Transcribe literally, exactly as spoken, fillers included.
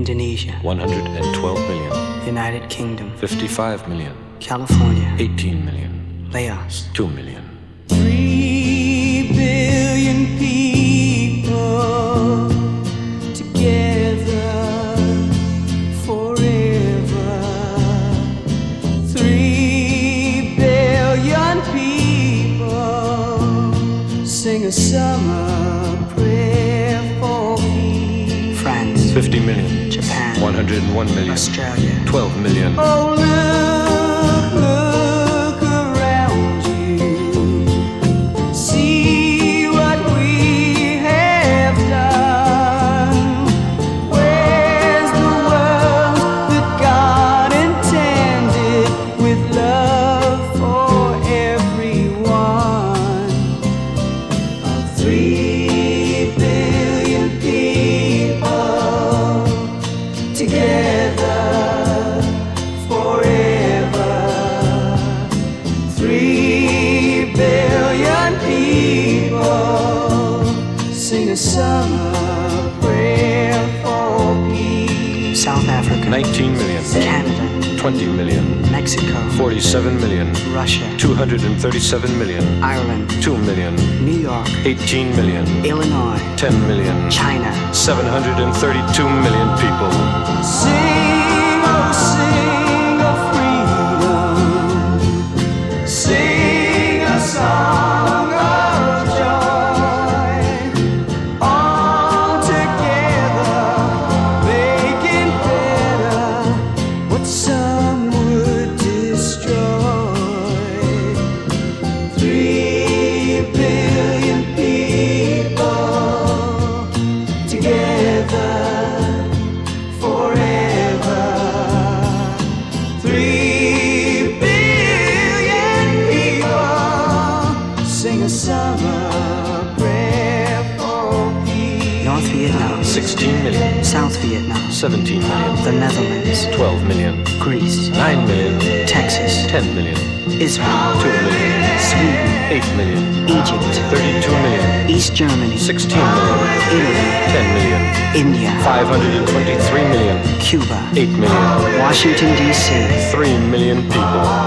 Indonesia, one hundred twelve million. United Kingdom, fifty-five million. California, eighteen million. Laos, two million. Three billion people together forever. Three billion people sing a summer prayer for peace. France, fifty million. Japan, one hundred one million. Australia, twelve million. Oh, look, look around you. See what we have done. Where's the world that God intended with love for everyone? Three billion people together forever. Three billion people sing a summer prayer for peace. South Africa, nineteen million. Canada, twenty million. Mexico, forty-seven million. Russia, two hundred thirty-seven million. Ireland, two million. New York, eighteen million. Illinois, ten million. China. seven hundred thirty-two million people. Sing, oh, sing of freedom. Sing a song of joy. All together, making better what some would destroy. Three billion people together forever. Three billion people sing a summer prayer for peace. North Vietnam, sixteen million. South Vietnam, seventeen million. the Netherlands, twelve million. Greece, nine million. Texas, ten million. Israel, two million. Sweden, eight million. Egypt, thirty-two million. East Germany, sixteen million. Italy, ten million. India, five hundred twenty-three million. Cuba, eight million. Washington, D C, three million people.